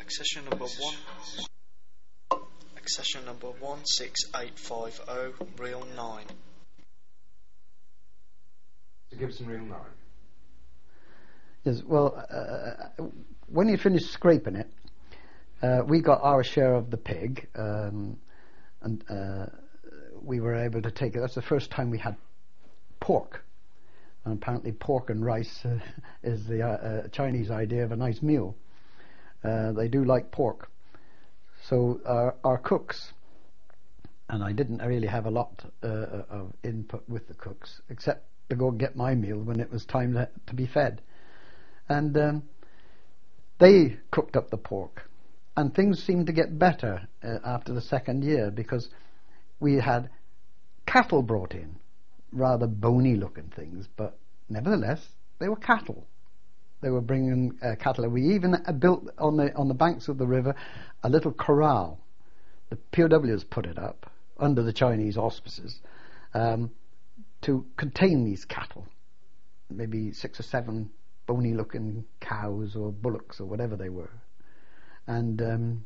Accession number 16850, reel 9. So Gibson reel 9. Yes, well, when you finished scraping it, we got our share of the pig, and we were able to take it. That's the first time we had pork. And apparently pork and rice is the Chinese idea of a nice meal. They do like pork. So our cooks, and I didn't really have a lot of input with the cooks, except to go and get my meal when it was time to be fed. And they cooked up the pork. And things seemed to get better after the second year, because we had cattle brought in, rather bony looking things, but nevertheless they were cattle. They were bringing cattle. We even built on the banks of the river a little corral. The POWs put it up under the Chinese auspices to contain these cattle, maybe 6 or 7 bony looking cows or bullocks or whatever they were. And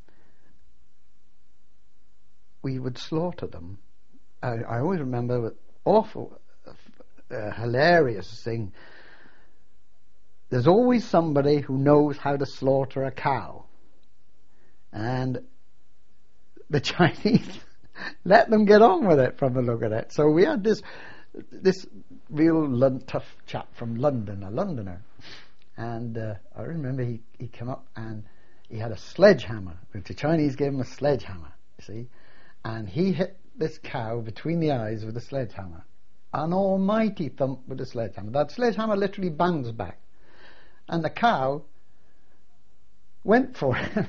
we would slaughter them. I always remember an awful, hilarious thing. There's always somebody who knows how to slaughter a cow. And the Chinese let them get on with it from the look of it. So we had this real tough chap from London, a Londoner. And I remember he came up and he had a sledgehammer. The Chinese gave him a sledgehammer, you see. And he hit this cow between the eyes with a sledgehammer. An almighty thump with a sledgehammer. That sledgehammer literally bounced back. And the cow went for him.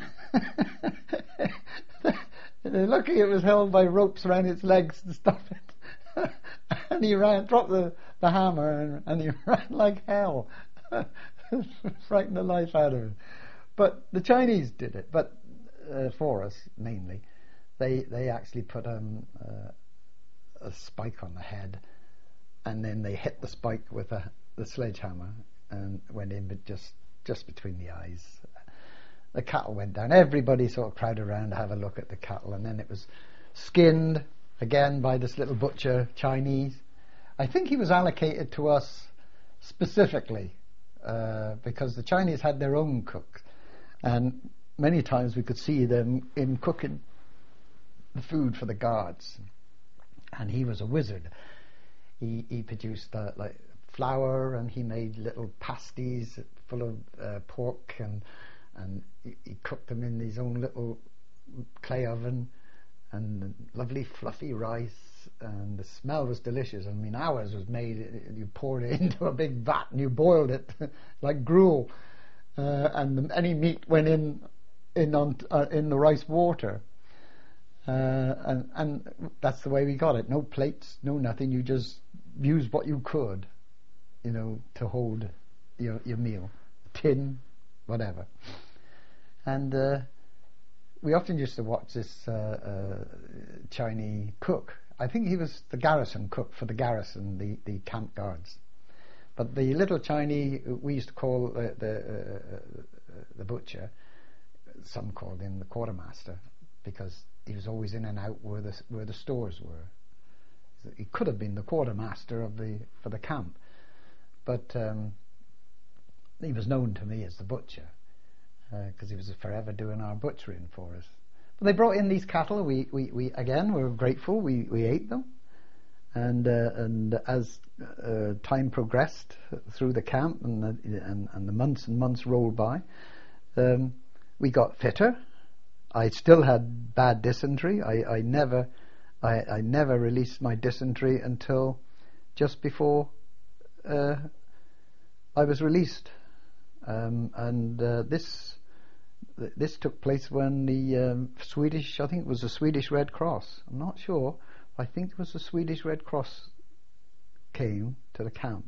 Luckily it was held by ropes around its legs to stop it. And he dropped the hammer and he ran like hell. Frightened the life out of him. But the Chinese did it, but for us mainly. They actually put a spike on the head, and then they hit the spike with the sledgehammer and went in just between the eyes. The cattle went down. Everybody sort of crowded around to have a look at the cattle, and then it was skinned again by this little butcher Chinese. I think he was allocated to us specifically because the Chinese had their own cooks, and many times we could see them in cooking the food for the guards, and he was a wizard. He produced like flour, and he made little pasties full of pork, and he cooked them in his own little clay oven, and lovely fluffy rice, and the smell was delicious. I mean, ours was made, you poured it into a big vat and you boiled it like gruel, and any meat went in the rice water. And that's the way we got it. No plates, no nothing. You just used what you could, to hold your meal. Tin, whatever. And we often used to watch this Chinese cook. I think he was the garrison cook for the garrison, the camp guards. But the little Chinese, we used to call the butcher, some called him the quartermaster, because he was always in and out where the stores were. He could have been the quartermaster for the camp, but he was known to me as the butcher because he was forever doing our butchering for us. But they brought in these cattle. We again were grateful. We ate them, and as time progressed through the camp and the months and months rolled by, we got fitter. I still had bad dysentery. I never released my dysentery until just before I was released, and this took place when the Swedish, I think it was the Swedish Red Cross. I'm not sure. I think it was the Swedish Red Cross came to the camp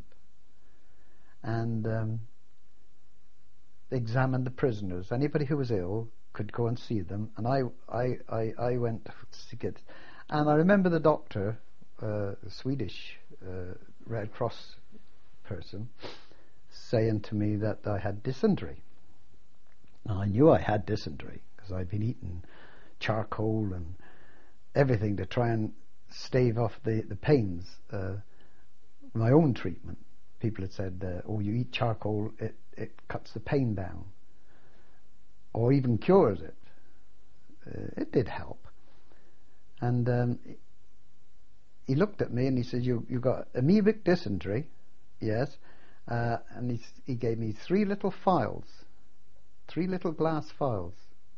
and examined the prisoners. Anybody who was ill could go and see them, and I went to see it. And I remember the doctor, the Swedish Red Cross person, saying to me that I had dysentery. Now, I knew I had dysentery because I'd been eating charcoal and everything to try and stave off the pains. My own treatment, people had said, oh, you eat charcoal, it cuts the pain down, or even cures it. It did help. And he looked at me and he said, you got amoebic dysentery, yes, and he gave me 3 little phials, 3 little glass phials,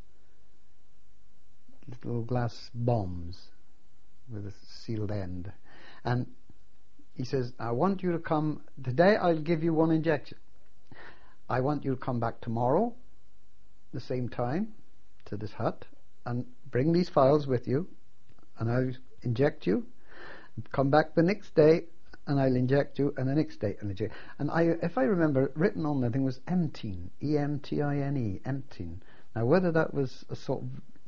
little glass bombs with a sealed end. And he says, I want you to come, today I'll give you 1 injection. I want you to come back tomorrow, the same time, to this hut, and bring these phials with you, and I'll inject you. Come back the next day, and I'll inject you, and the next day I'll inject. And if I remember, written on the thing was Emtine, E-M-T-I-N-E, Emtine. Now, whether that was a sort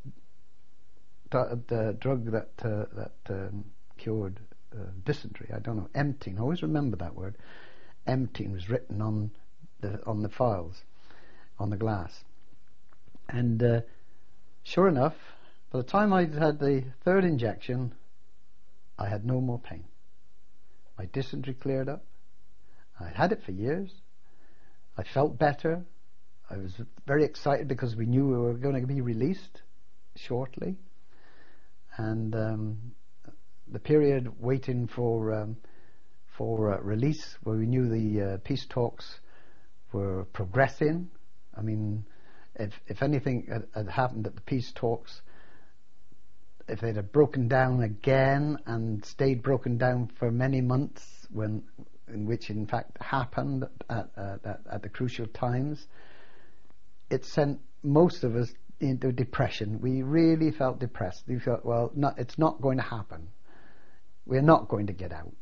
of the drug that cured dysentery, I don't know. Emtine, I always remember that word. Emtine was written on the phials, on the glass. And sure enough, by the time I'd had the 3rd injection, I had no more pain. My dysentery cleared up. I'd had it for years. I felt better. I was very excited because we knew we were going to be released shortly. And the period waiting for release, where we knew the peace talks were progressing. I mean, if anything had happened at the peace talks, if they'd have broken down again and stayed broken down for many months, in which in fact happened at the crucial times, it sent most of us into depression. We really felt depressed. We felt, well, it's not going to happen. We're not going to get out.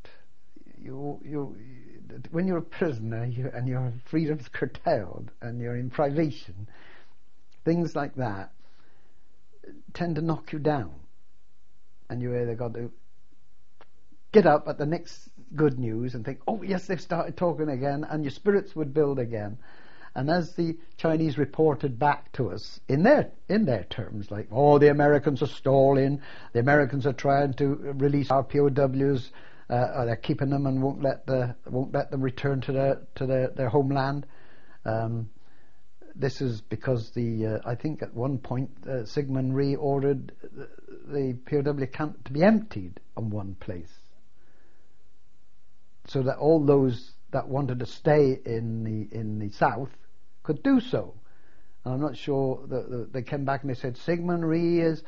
When you're a prisoner and your freedom's curtailed and you're in privation, things like that tend to knock you down. And you either got to get up at the next good news and think, oh yes, they've started talking again, and your spirits would build again. And as the Chinese reported back to us in their terms, like, oh, the Americans are stalling, the Americans are trying to release our POWs, they're keeping them and won't let them return to their homeland. This is because I think at one point Syngman Rhee ordered the POW camp to be emptied on one place, so that all those that wanted to stay in the south could do so. And I'm not sure that they came back and they said Syngman Rhee is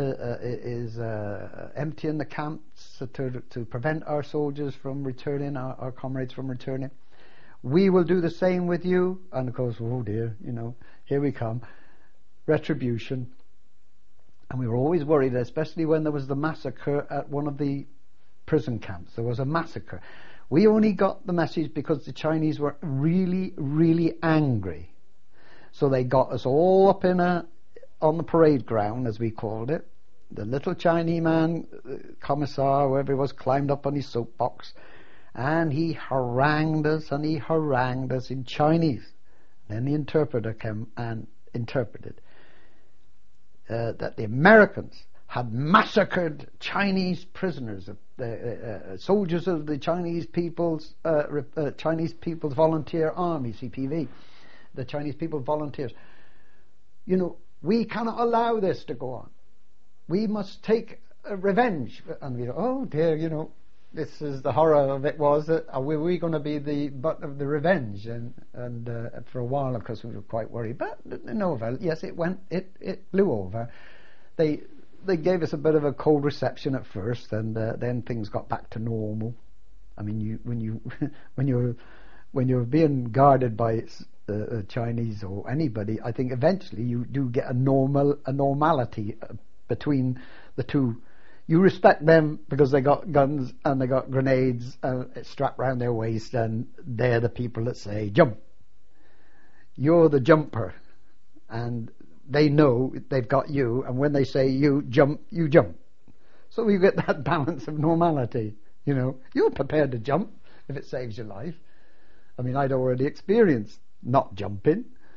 emptying the camps to prevent our soldiers from returning, our comrades from returning. We will do the same with you. And of course, oh dear, here we come. Retribution. And we were always worried, especially when there was the massacre at one of the prison camps. There was a massacre. We only got the message because the Chinese were really, really angry. So they got us all up on the parade ground, as we called it. The little Chinese man, commissar, whoever he was, climbed up on his soapbox, and he harangued us in Chinese. Then the interpreter came and interpreted that the Americans had massacred Chinese prisoners, soldiers of the Chinese People's Volunteer Army, CPV, the Chinese People Volunteers. We cannot allow this to go on. We must take revenge. And we go, oh dear, this is the horror of it. Was that are we going to be the butt of the revenge? And for a while, of course, we were quite worried. But no avail. Yes, it blew over. They gave us a bit of a cold reception at first, and then things got back to normal. I mean, when you're being guarded by Chinese or anybody, I think eventually you do get a normality between the two. You respect them because they got guns and they got grenades strapped round their waist, and they're the people that say jump. You're the jumper, and they know they've got you, and when they say you jump, you jump. So you get that balance of normality. You're prepared to jump if it saves your life. I mean, I'd already experienced not jumping,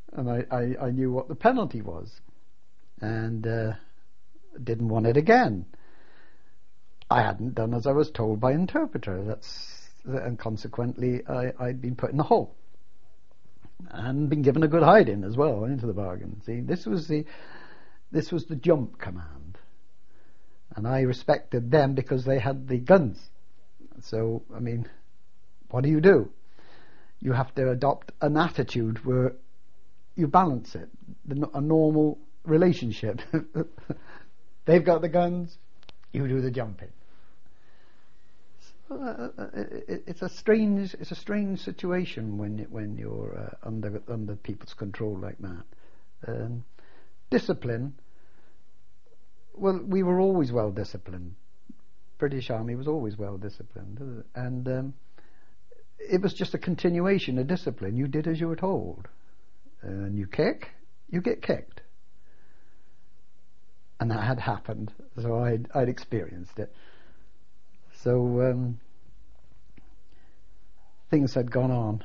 And I knew what the penalty was, and didn't want it again. I hadn't done as I was told by interpreter. And consequently I'd been put in the hole and been given a good hiding as well into the bargain. See, this was the jump command, and I respected them because they had the guns. So I mean, what do? You have to adopt an attitude where you balance it, a normal relationship. They've got the guns, you do the jumping. It's a strange situation when you're under people's control like that. Discipline. Well, we were always well disciplined. British Army was always well disciplined, and it was just a continuation of discipline. You did as you were told, and you kick, you get kicked, and that had happened. So I'd experienced it. So things had gone on.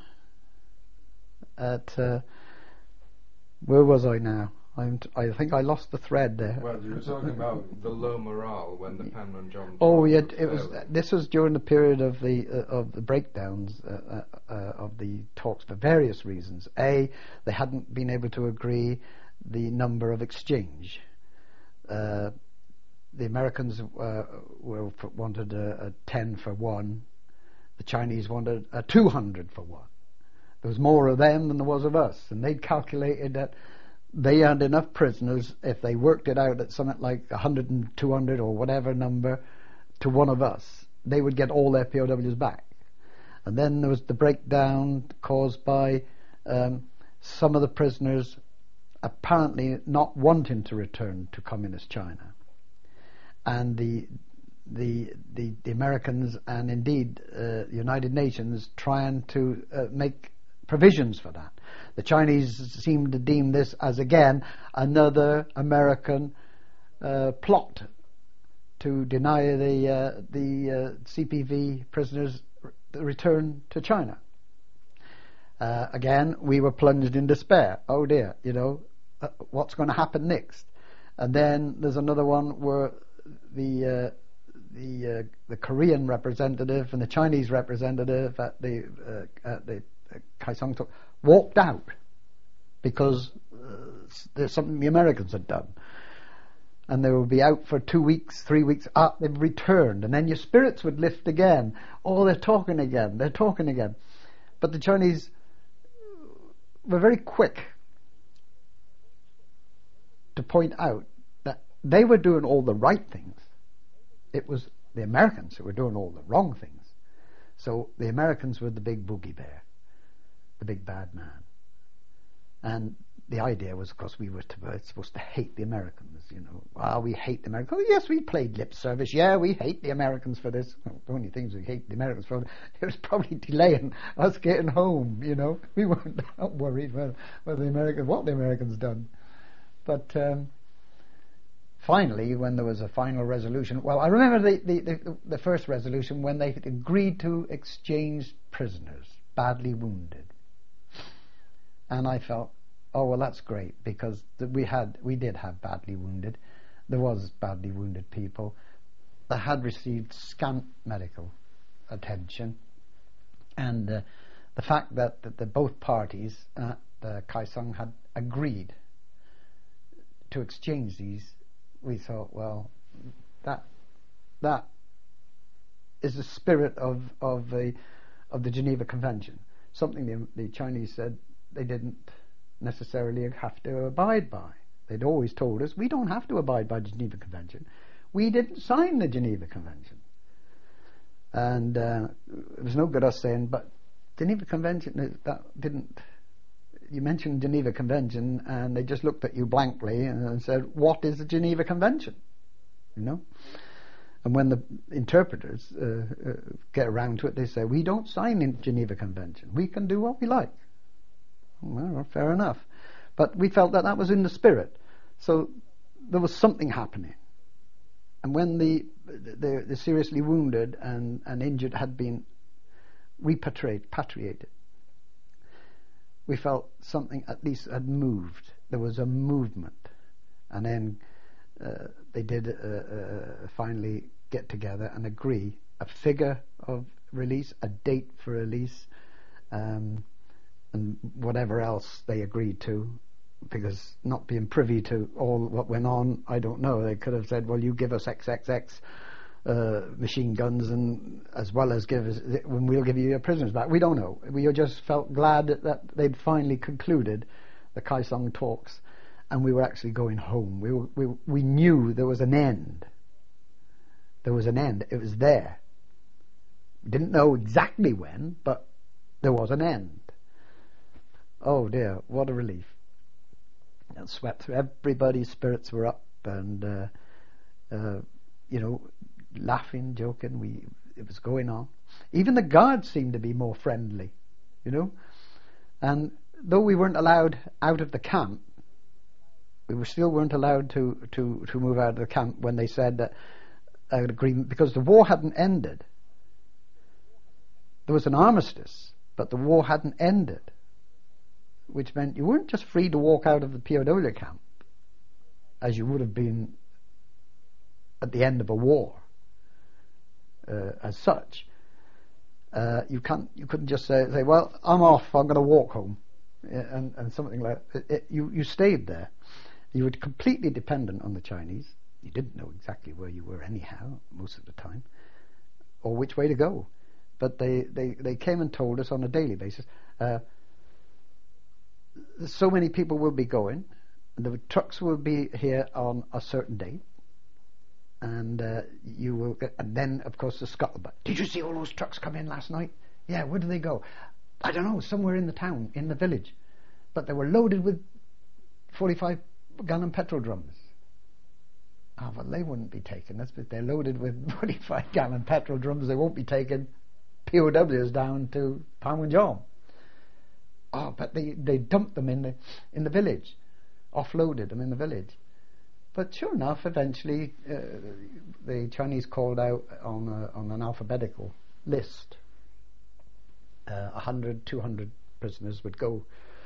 Where was I now? I think I lost the thread there. Well, you were talking about the low morale when the Penman John. Oh, yeah, it was. This was during the period of the breakdowns of the talks for various reasons. A, they hadn't been able to agree the number of exchange. The Americans wanted a 10 for 1. The Chinese wanted a 200 for 1. There was more of them than there was of us, and they'd calculated that they had enough prisoners, if they worked it out at something like 100 and 200 or whatever number to one of us, they would get all their POWs back. And then there was the breakdown caused by some of the prisoners apparently not wanting to return to communist China, and the Americans and indeed the United Nations trying to make provisions for that. The Chinese seem to deem this as again another American plot to deny the CPV prisoners the return to China. Again, we were plunged in despair. Oh dear, what's going to happen next? And then there's another one where the Korean representative and the Chinese representative at the Kaesong talk walked out because there's something the Americans had done, and they would be out for 2 weeks, 3 weeks. They've returned, and then your spirits would lift again. Oh, they're talking again. But the Chinese were very quick to point out that they were doing all the right things. It was the Americans who were doing all the wrong things. So the Americans were the big boogie bear, the big bad man. And the idea was, of course, we were supposed to hate the Americans. We hate the Americans. Oh, yes, we played lip service. Yeah, we hate the Americans for this. Well, the only things we hate the Americans for, it was probably delaying us getting home. We weren't that worried what the Americans done. But finally, when there was a final resolution, well, I remember the first resolution when they agreed to exchange prisoners, badly wounded. And I felt, oh well, that's great, because we did have badly wounded. There was badly wounded people that had received scant medical attention, and the fact that both parties at the Kaesong had agreed to exchange these, we thought, well, that is the spirit of the Geneva Convention. Something the Chinese said they didn't necessarily have to abide by. They'd always told us, we don't have to abide by the Geneva Convention. We didn't sign the Geneva Convention. And it was no good us saying, but Geneva Convention, you mentioned Geneva Convention, and they just looked at you blankly and said, what is the Geneva Convention? And when the interpreters get around to it, they say, we don't sign the Geneva Convention. We can do what we like. Well, fair enough. But we felt that was in the spirit. So there was something happening. And when the seriously wounded and injured had been repatriated, we felt something at least had moved. There was a movement. And then they did finally get together and agree a figure of release, a date for release, and whatever else they agreed to, because not being privy to all what went on, I don't know. They could have said, well, you give us XXX machine guns, and as well as give us, when we'll give you your prisoners back. We don't know. We just felt glad that they'd finally concluded the Kaesong talks, and we were actually going home. We knew there was an end. There was an end. It was there. We didn't know exactly when, but there was an end. Oh dear, what a relief. It swept through. Everybody's spirits were up, and laughing, joking. It was going on. Even the guards seemed to be more friendly, and though we weren't allowed out of the camp, we still weren't allowed to move out of the camp when they said that an agreement, because the war hadn't ended. There was an armistice, but the war hadn't ended, which meant you weren't just free to walk out of the POW camp as you would have been at the end of a war. As such, you couldn't just say, well, I'm off, I'm going to walk home, and something like that. You stayed there. You were completely dependent on the Chinese. You didn't know exactly where you were anyhow, most of the time, or which way to go. But they came and told us on a daily basis, so many people will be going, the trucks will be here on a certain date, and you will get, and then of course the scuttlebutt. Did you see all those trucks come in last night? Yeah, where did they go? I don't know, somewhere in the town, in the village, but they were loaded with 45-gallon petrol drums. Well, they wouldn't be taken. That's because they're loaded with 45-gallon petrol drums. They won't be taken POWs down to Panmunjom. But they dumped them in the village, offloaded them in the village. But sure enough, eventually the Chinese called out on an alphabetical list. 100, 200 prisoners would go.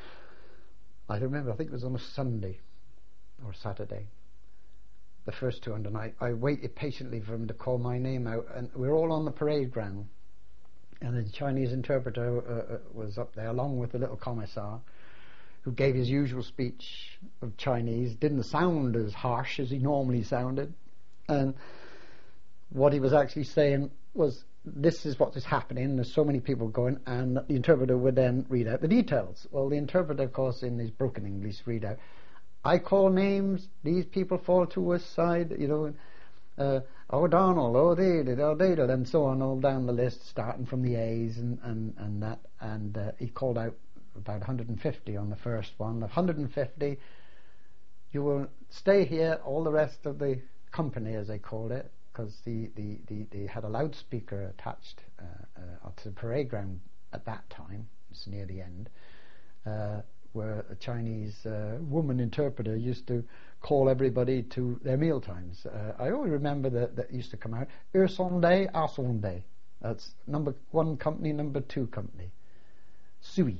I don't remember. I think it was on a Sunday or Saturday. The first 200, and I waited patiently for him to call my name out, and we were all on the parade ground, and the Chinese interpreter was up there along with the little commissar, who gave his usual speech of Chinese. Didn't sound as harsh as he normally sounded, and what he was actually saying was, this is what is happening, there's so many people going, and the interpreter would then read out the details. Well, the interpreter, of course, in his broken English, read out, I call names, these people fall to a side, O'Donnell, O'Dadle, and so on, all down the list, starting from the A's and that, and he called out about 150 on the first one. 150, you will stay here, all the rest of the company, as they called it, because they had a loudspeaker attached to the parade ground at that time. It's near the end, where a Chinese woman interpreter used to call everybody to their meal times. I always remember that used to come out, Sonday, Sonday. That's number 1 company, number 2 company. Sui.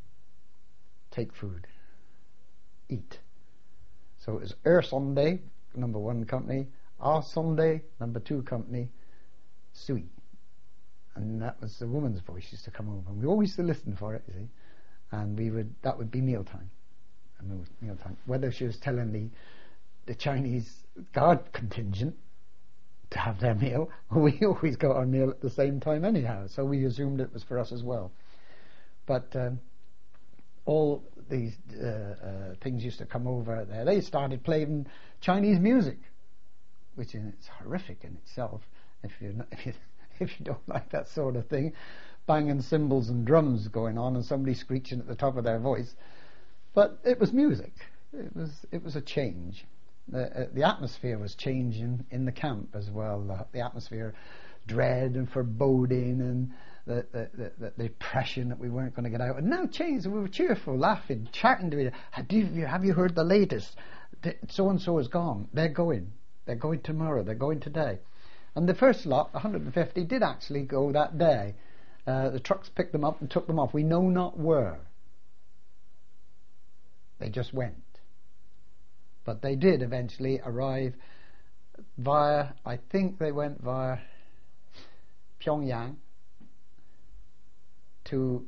Take food. Eat. So it was Sonday, number 1 company, Sunday, number 2 company, Sui. And that was the woman's voice used to come over. And we always used to listen for it, you see. And that would be mealtime. Mealtime. Whether she was telling the Chinese guard contingent to have their meal, we always got our meal at the same time anyhow, so we assumed it was for us as well. But all these things used to come over there. They started playing Chinese music, which is horrific in itself if you don't like that sort of thing. Banging cymbals and drums going on and somebody screeching at the top of their voice. But it was music. It was a change. The atmosphere was changing in the camp as well. The atmosphere, dread and foreboding, and the depression that we weren't going to get out. And now changed. We were cheerful, laughing, chatting to each other. Have you heard the latest? So and so is gone. They're going. They're going tomorrow. They're going today. And the first lot, 150, did actually go that day. The trucks picked them up and took them off. We know not where. They just went. But they did eventually arrive via, I think they went via Pyongyang to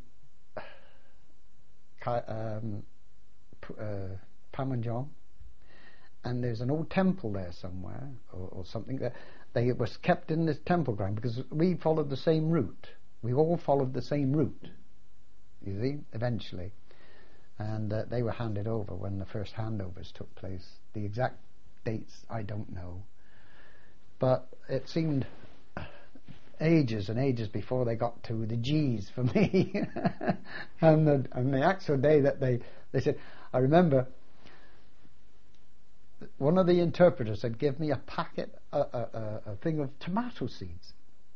Panmunjom, and there's an old temple there somewhere, or something, that they was kept in this temple ground, because we followed the same route. We all followed the same route, you see, eventually. And they were handed over when the first handovers took place. The exact dates I don't know, but it seemed ages and ages before they got to the G's for me. and the actual day that they said, I remember one of the interpreters had given me a packet, a thing of tomato seeds,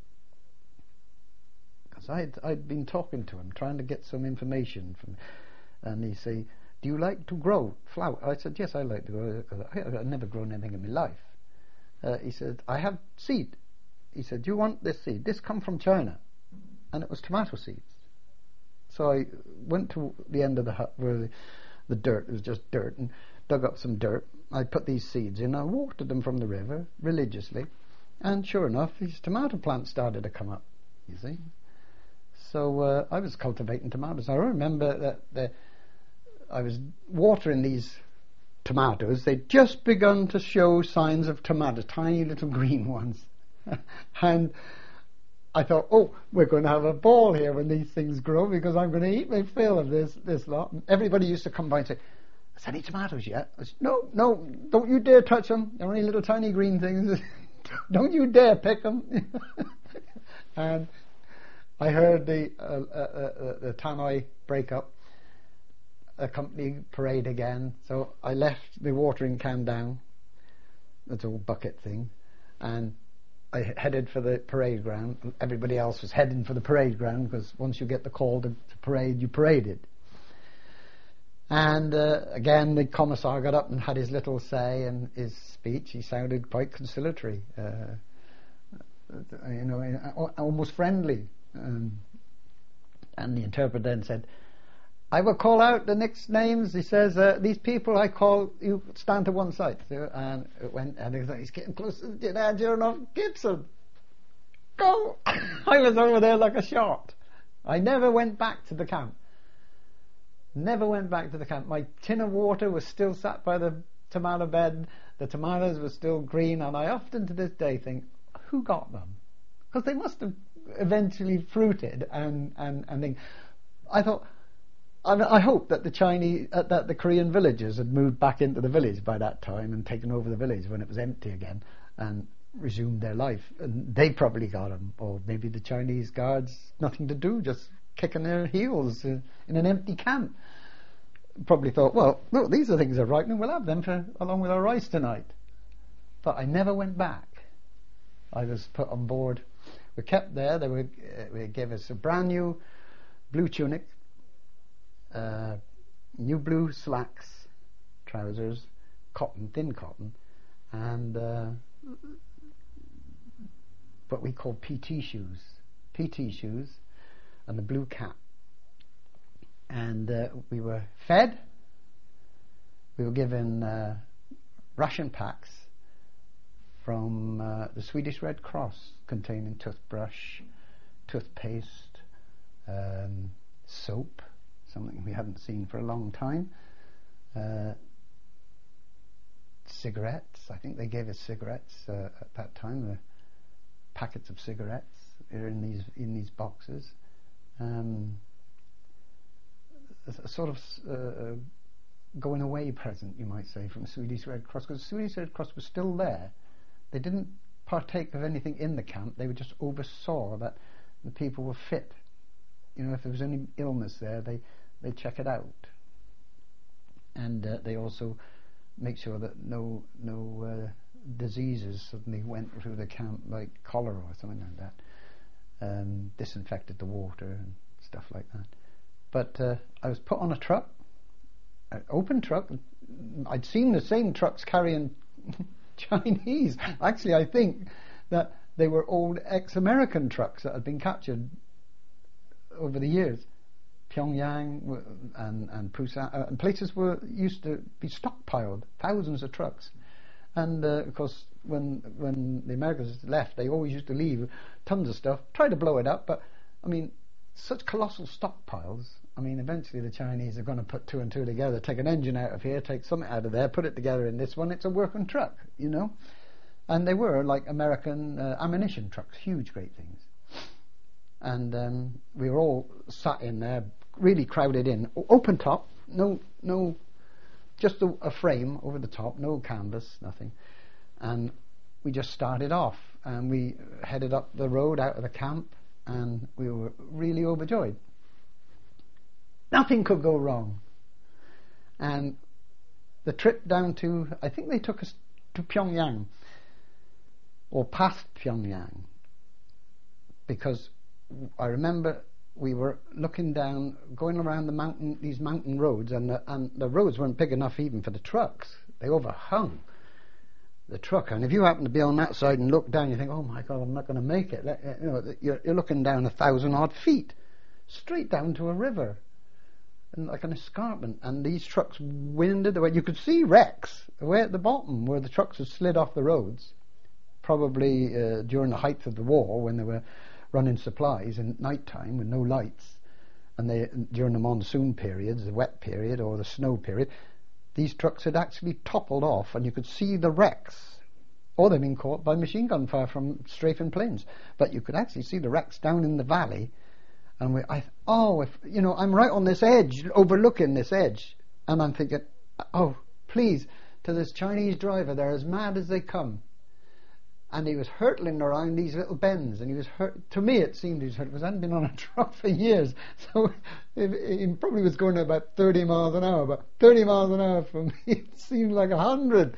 because I'd been talking to him, trying to get some information from. And he said, do you like to grow flower? I said, yes, I like to grow. I've never grown anything in my life. He said, I have seed. He said, do you want this seed? This come from China. And it was tomato seeds. So I went to the end of the hut where the dirt was just dirt, and dug up some dirt. I put these seeds in. I watered them from the river religiously. And sure enough, these tomato plants started to come up, you see. So I was cultivating tomatoes. I remember that I was watering these tomatoes. They'd just begun to show signs of tomatoes, tiny little green ones. And I thought, oh, we're going to have a ball here when these things grow, because I'm going to eat my fill of this lot. And everybody used to come by and say, is there any tomatoes yet? I said, no, don't you dare touch them. They're only little tiny green things. Don't you dare pick them. And I heard the Tannoy break up, a company parade again, so I left the watering can down, that old bucket thing, and I headed for the parade ground. Everybody else was heading for the parade ground, because once you get the call to parade, you paraded. And again, the commissar got up and had his little say in his speech. He sounded quite conciliatory, almost friendly. And the interpreter then said, I will call out the next names. He says, these people I call, you stand to one side. So, and it went, and he's getting close to General Gibson. Go! I was over there like a shot. I never went back to the camp. Never went back to the camp. My tin of water was still sat by the tomato bed. The tomatoes were still green, and I often to this day think, who got them? Because they must have eventually fruited, and think. I thought, I hope that the Chinese, that the Korean villagers had moved back into the village by that time and taken over the village when it was empty again and resumed their life, and they probably got them. Or maybe the Chinese guards, nothing to do, just kicking their heels in an empty camp, probably thought, well, look, these are things that are ripening, we'll have them along with our rice tonight. But I never went back. I was put on board. We kept there. They gave us a brand new blue tunic, new blue slacks, trousers, thin cotton, and what we call PT shoes, and the blue cap. And we were fed. We were given ration packs from the Swedish Red Cross, containing toothbrush, toothpaste, soap, something we hadn't seen for a long time, cigarettes. I think they gave us cigarettes at that time, the packets of cigarettes are in these boxes. A sort of going away present, you might say, from the Swedish Red Cross, because the Swedish Red Cross was still there. They didn't partake of anything in the camp. They just oversaw that the people were fit. You know, if there was any illness there, they check it out, and they also make sure that no diseases suddenly went through the camp, like cholera or something like that. Disinfected the water and stuff like that. But I was put on a truck, an open truck. I'd seen the same trucks carrying Chinese. Actually, I think that they were old ex-American trucks that had been captured over the years. Pyongyang and Busan, and places used to be stockpiled, thousands of trucks. And of course, when the Americans left, they always used to leave tons of stuff, try to blow it up, but I mean, such colossal stockpiles. I mean, eventually the Chinese are going to put two and two together, take an engine out of here, take something out of there, put it together in this one. It's a working truck, you know. And they were like American ammunition trucks, huge, great things. And we were all sat in there, really crowded in, open top, no, just a frame over the top, no canvas, nothing. And we just started off, and we headed up the road out of the camp, and we were really overjoyed. Nothing could go wrong. And the trip down to, I think they took us to Pyongyang, or past Pyongyang, because I remember we were looking down, going around these mountain roads, and the roads weren't big enough even for the trucks. They overhung the truck, and if you happen to be on that side and look down, you think, "Oh my God, I'm not going to make it." You know, you're looking down 1,000-odd feet, straight down to a river, and like an escarpment. And these trucks winded away. You could see wrecks away at the bottom where the trucks had slid off the roads, probably during the height of the war when they were running supplies in night time with no lights, and during the monsoon periods, the wet period or the snow period, these trucks had actually toppled off, and you could see the wrecks, or they'd been caught by machine gun fire from strafing planes. But you could actually see the wrecks down in the valley, and I'm right on this edge, overlooking this edge, and I'm thinking, oh, please, to this Chinese driver, they're as mad as they come. And he was hurtling around these little bends, and he was hurt. To me, it seemed he was hurt because I hadn't been on a truck for years. So he probably was going at about 30 miles an hour, but 30 miles an hour for me, it seemed like 100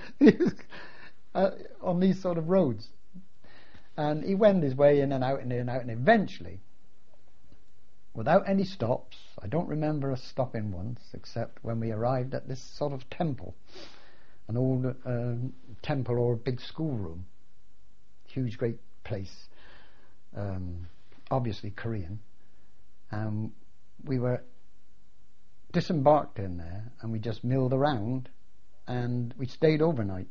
on these sort of roads. And he went his way in and out and in and out, and eventually, without any stops, I don't remember us stopping once, except when we arrived at this sort of temple, an old temple or a big schoolroom. Huge, great place, obviously Korean. We were disembarked in there, and we just milled around, and we stayed overnight.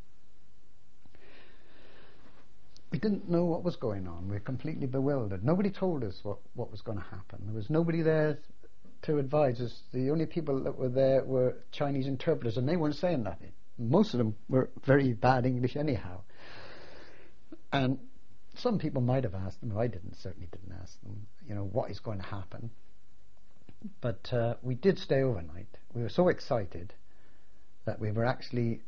We didn't know what was going on. We were completely bewildered. Nobody told us what was going to happen. There was nobody there to advise us. The only people that were there were Chinese interpreters, and they weren't saying nothing. Most of them were very bad English anyhow. And some people might have asked them, I certainly didn't ask them, what is going to happen. But we did stay overnight. We were so excited that we were actually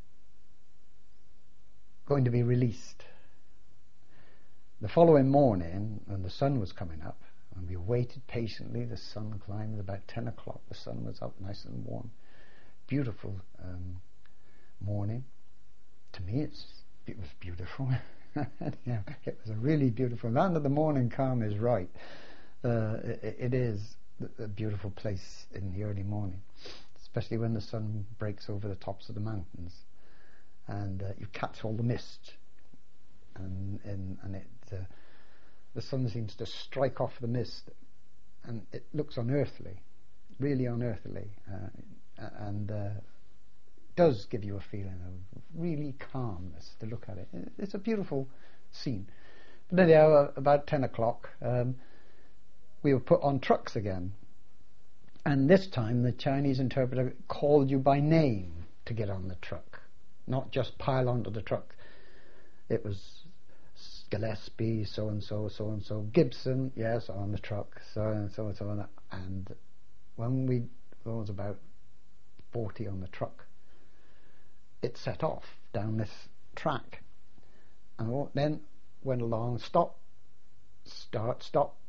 going to be released. The following morning, when the sun was coming up, and we waited patiently, the sun climbed at about 10 o'clock. The sun was up nice and warm. Beautiful morning. To me, it was beautiful. Yeah, it was a really beautiful land of the morning calm is right. It is a beautiful place in the early morning, especially when the sun breaks over the tops of the mountains, and you catch all the mist, and the sun seems to strike off the mist, and it looks unearthly, really unearthly, and does give you a feeling of really calmness to look at it. It's a beautiful scene. But anyhow, about 10 o'clock, we were put on trucks again. And this time the Chinese interpreter called you by name to get on the truck, not just pile onto the truck. It was Gillespie, so-and-so, so-and-so, Gibson, yes, on the truck, so-and-so, and so on. And when there was about 40 on the truck, it set off down this track, and then went along, stop, start, stop,